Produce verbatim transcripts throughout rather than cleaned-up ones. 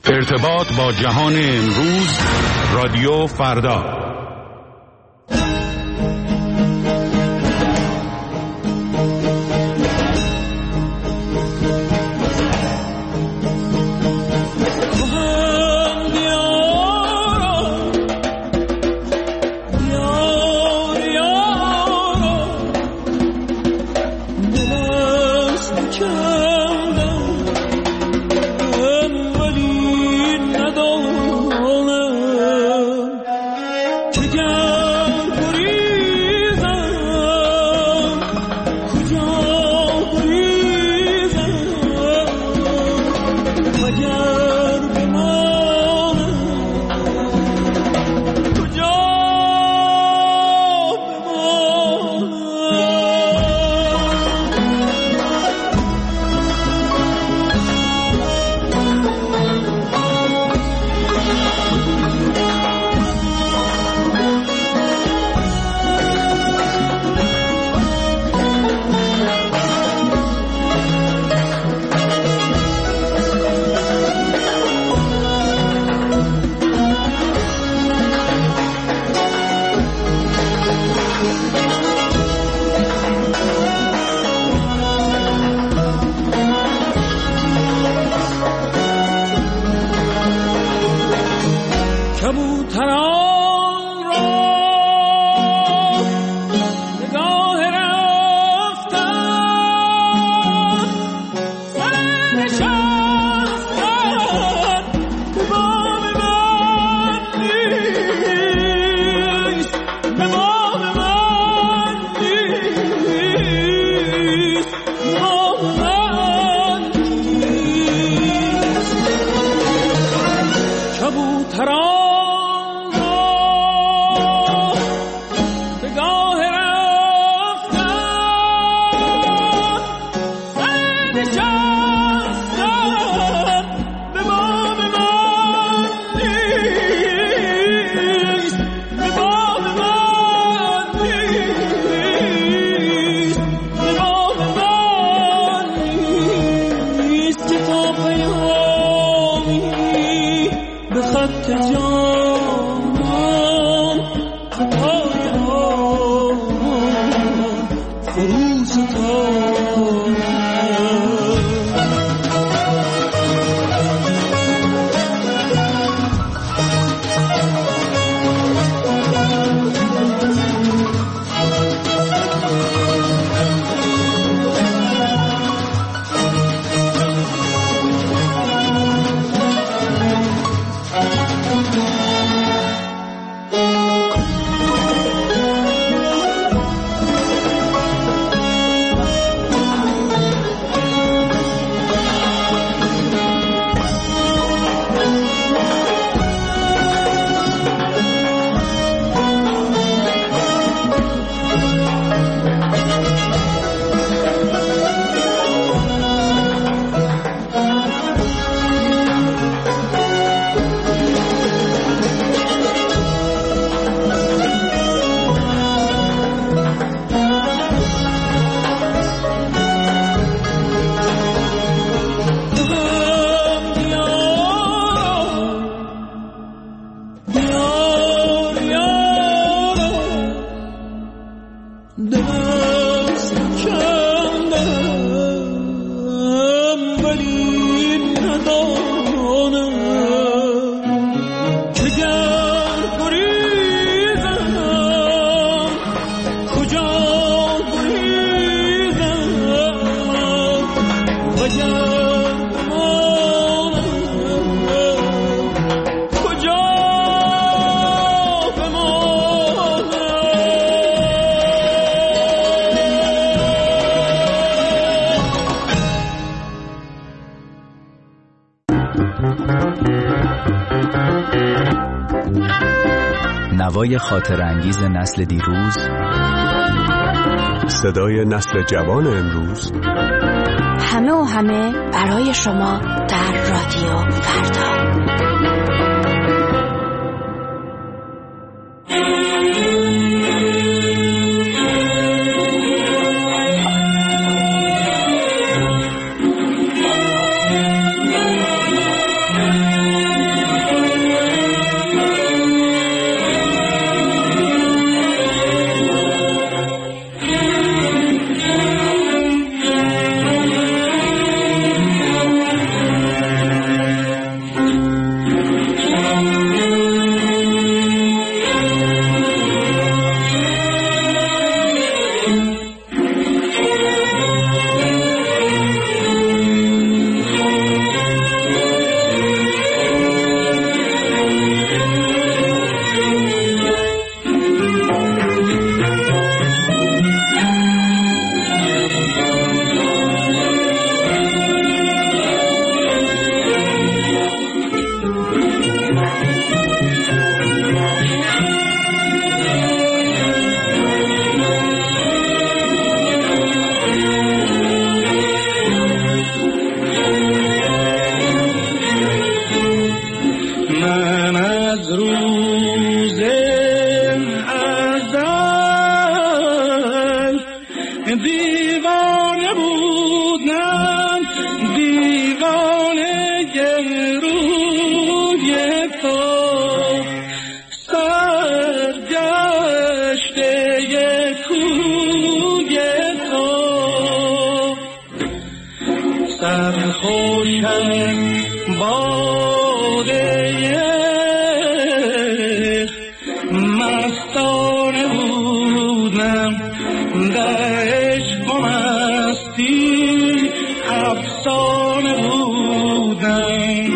ارتباط با جهان امروز، رادیو فردا. نوای خاطر انگیز نسل دیروز، صدای نسل جوان امروز، همه و همه برای شما در رادیو فردا. مستانه بودم در عشق و مستی افسانه بودم.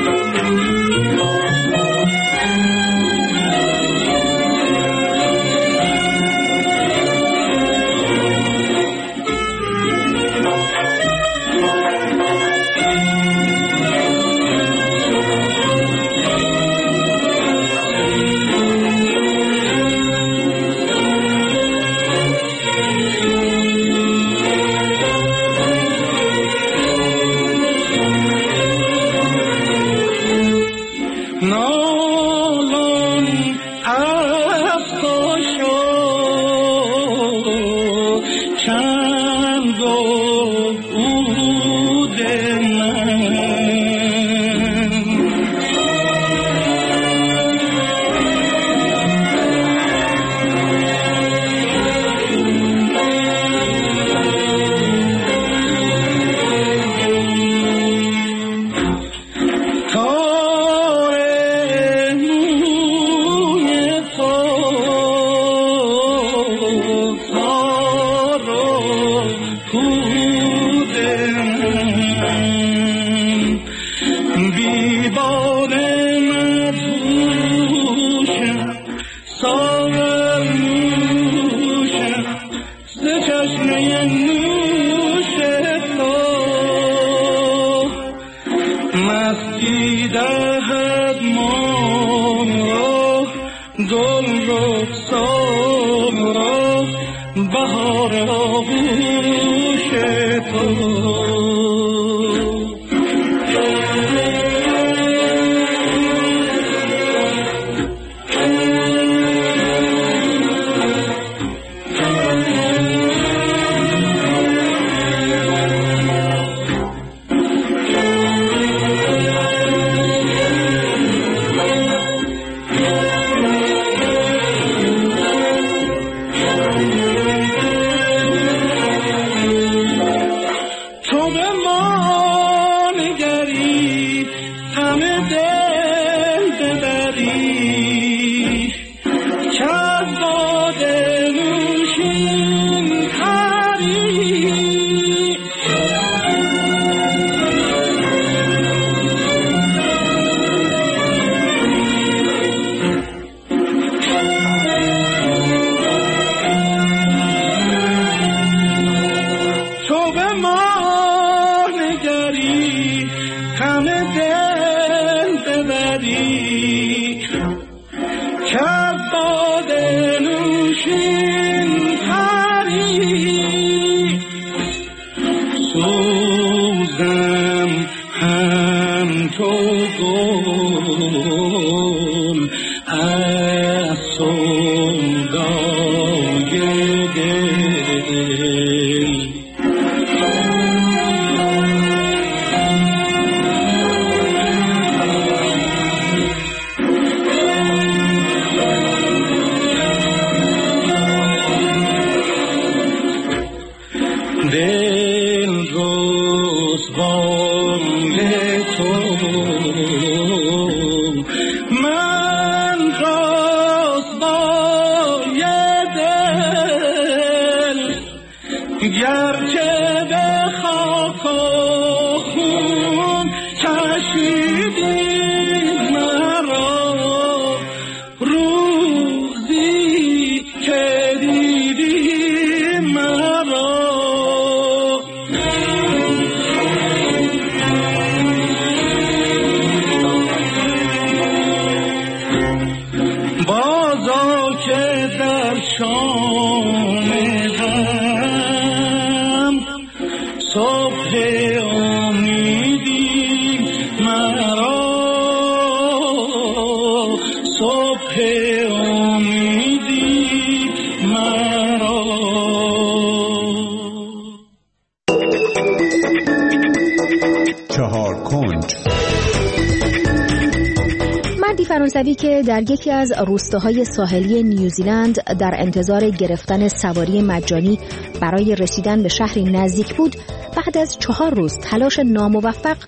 فرانسوی که در یکی از روستاهای ساحلی نیوزیلند در انتظار گرفتن سواری مجانی برای رسیدن به شهری نزدیک بود، بعد از چهار روز تلاش ناموفق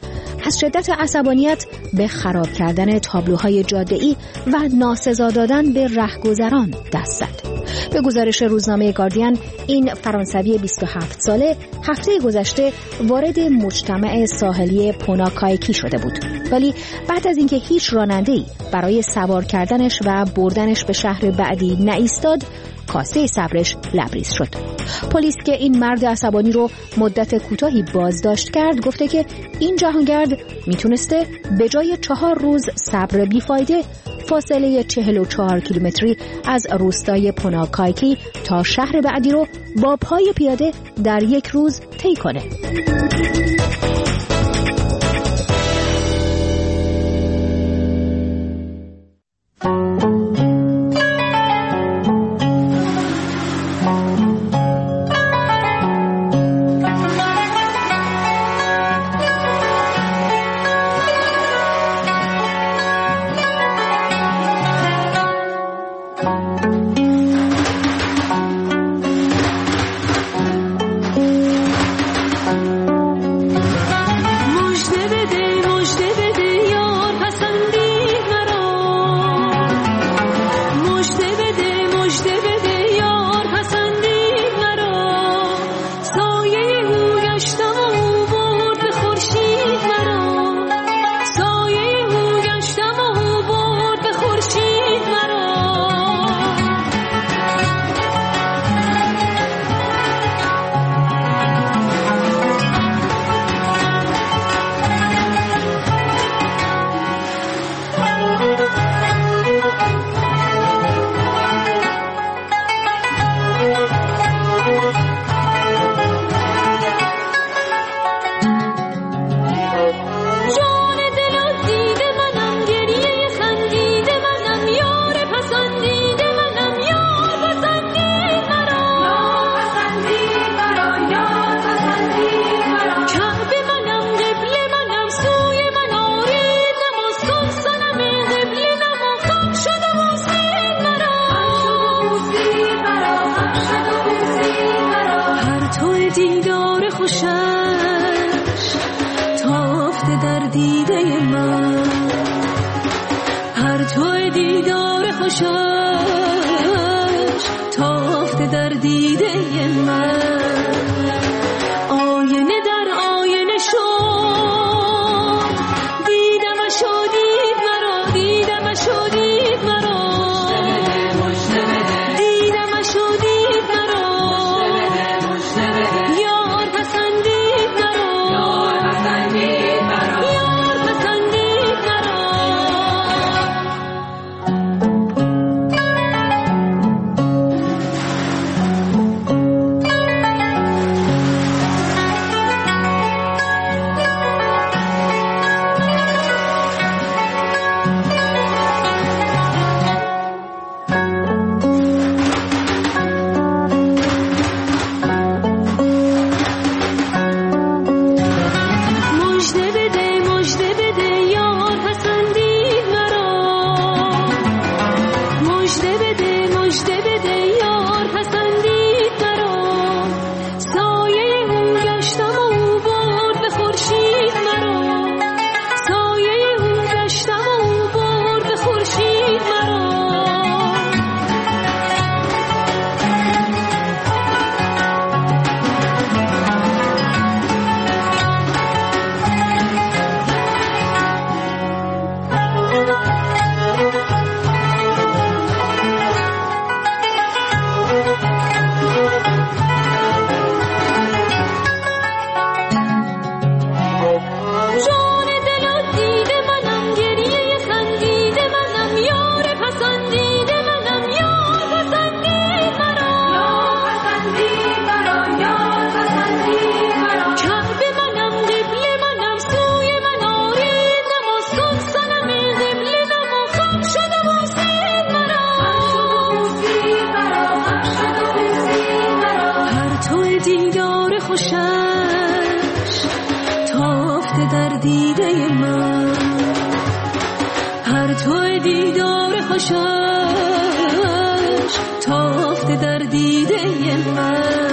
از شدت عصبانیت به خراب کردن تابلوهای جاده‌ای و ناسزا دادن به رهگذران دست زد. به گزارش روزنامه گاردین، این فرانسوی بیست و هفت ساله هفته گذشته وارد مجتمع ساحلی پوناکایکی شده بود، ولی بعد از اینکه هیچ راننده‌ای برای سوار کردنش و بردنش به شهر بعدی نایستاد، کاسه صبرش لبریز شد. پلیس که این مرد عصبانی رو مدت کوتاهی بازداشت کرد گفته که این جهانگرد میتونسته به جای چهار روز صبر بیفایده فاصله چهل و چهار کیلومتری از روستای پوناکایکی تا شهر بعدی رو با پای پیاده در یک روز طی کنه.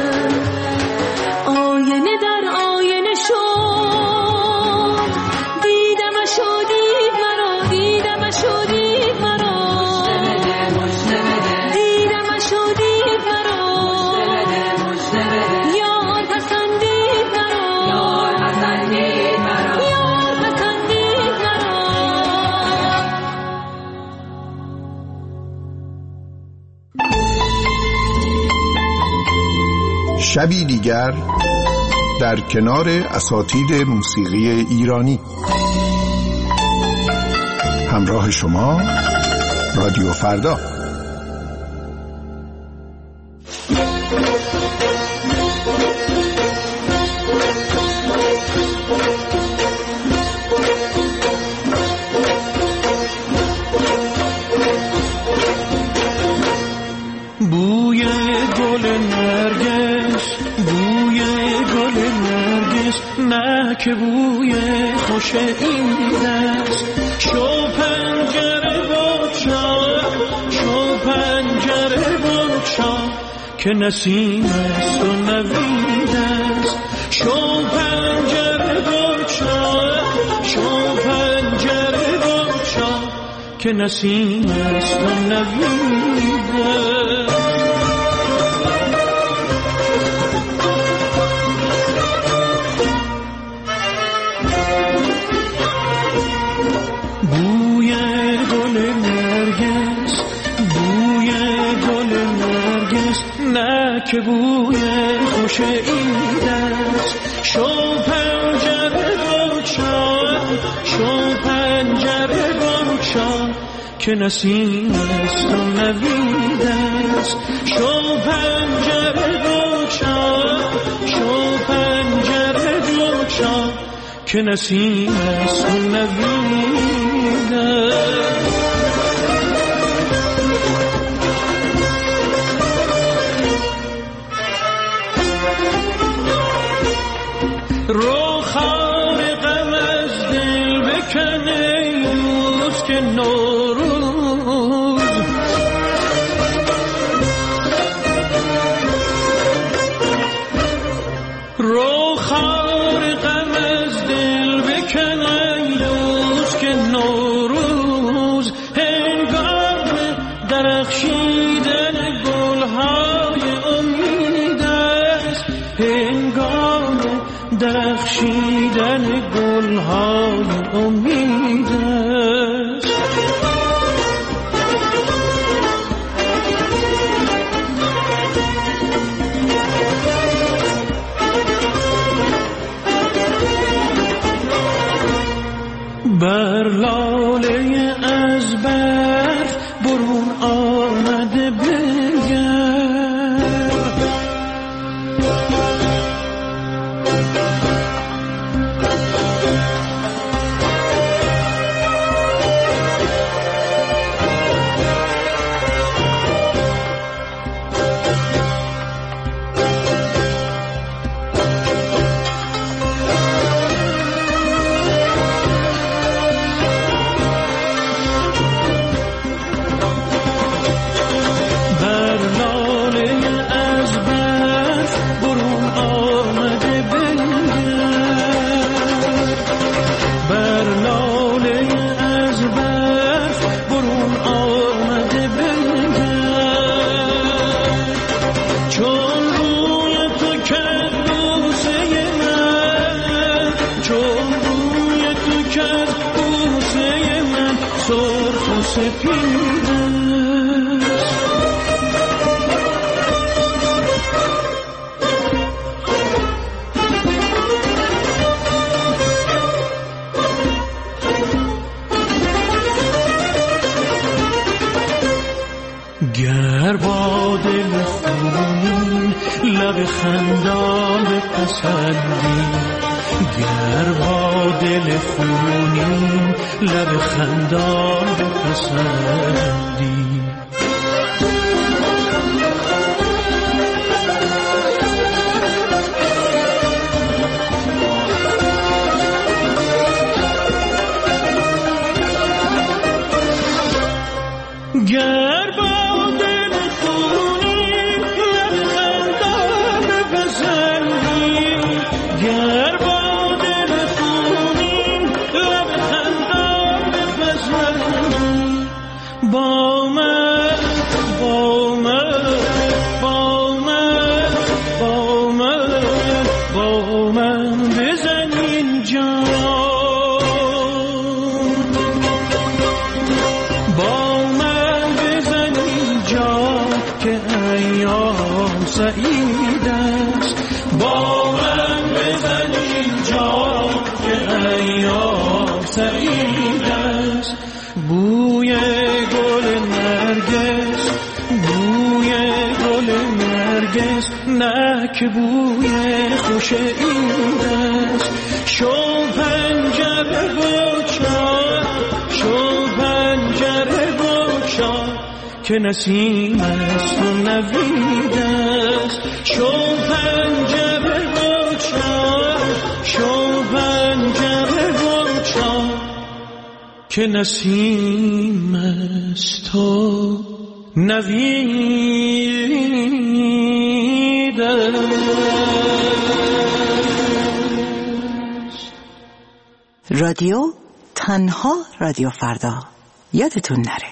دی شبی دیگر در کنار اساتید موسیقی ایرانی. همراه شما رادیو فردا. بوی گل نرگس، بوی گل نرگس، نه که بوی خوش این دست. شو پنجره بگشا، شو پنجره بگشا که نسیم است و نوید است. شو پنجره بگشا، شو پنجره بگشا که نسیم است و نوید است. بوی گل نرگس، بوی گل نرگس، نه که بوی خوش این دست. شو پنجره بگشا، شو پنجره بگشا که نسیم است و نوید است. شو پنجره بگشا، شو پنجره بگشا که نسیم است و نوید است. رو خار غم از دل بکنه روز که نوروز. رو خار غم از دل بکنه روز که نوروز. هنگام درخشیدن گلهای امید است، هنگام درخشیدن گلهای امید است. بر لاله از برف برون آمده بنگر. گر با دل خونین لب خندان بپسندی، گر با دل خونین لب خندان بپسندی. گر با دل خونین لب خندان بپسندی، گر با دل خونین لب خندان بپسندی، با من است. بوی گل نرگس، بوی گل نرگس، نه که بوی خوش این است. شو پنجره بگشا، شو پنجره بگشا که نسیم است و نوید است. شو پنجره بگشا، شو پنجره بگشا که نسیم است و نوید است. رادیو تنها رادیو فردا، یادتون نره.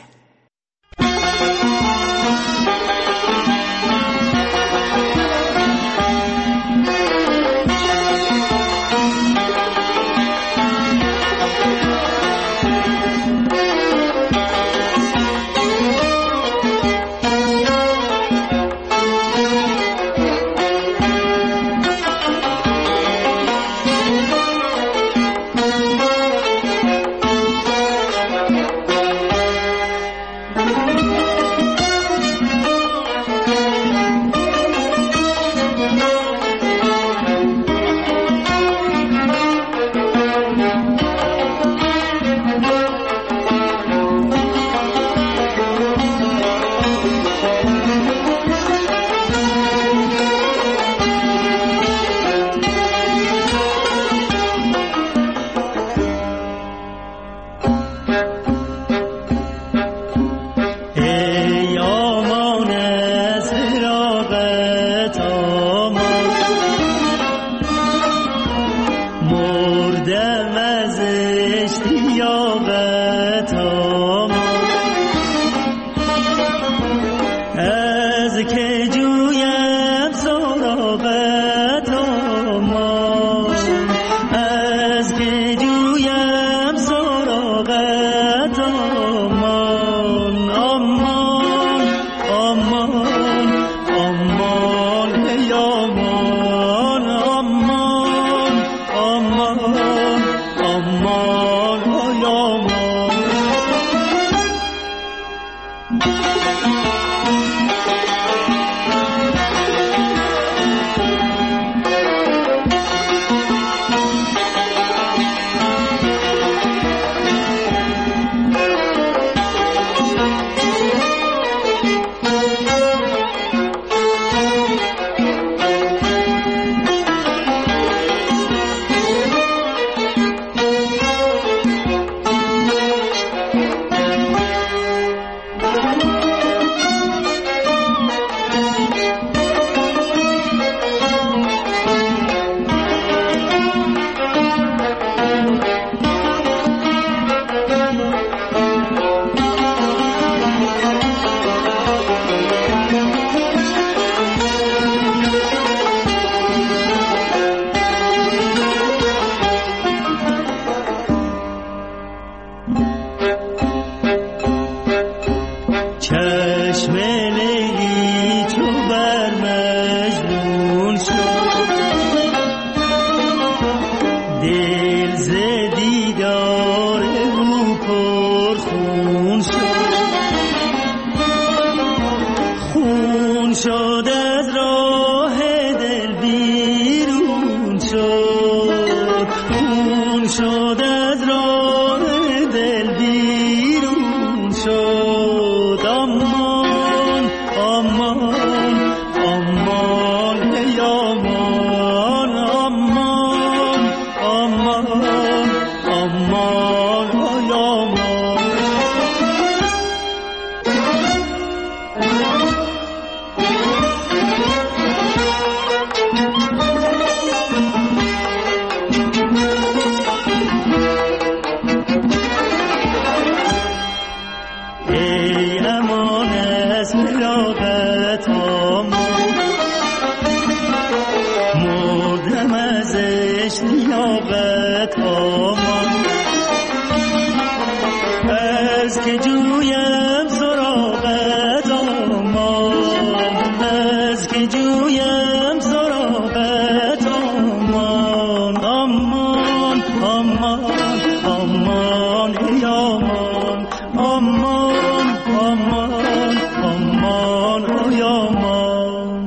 آمان آمان آمان آی آمان.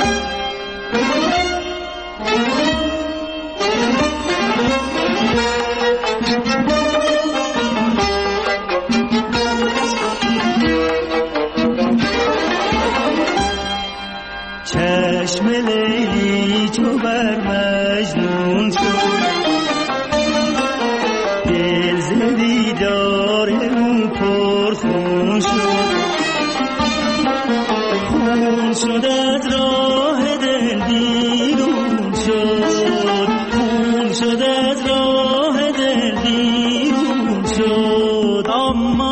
چشم لیلی چو بر مجنون شد، دل ز دیدار او پرخون شد. خون شد از راه دل بیرون شد، خون شد از راه دل بیرون شد. اما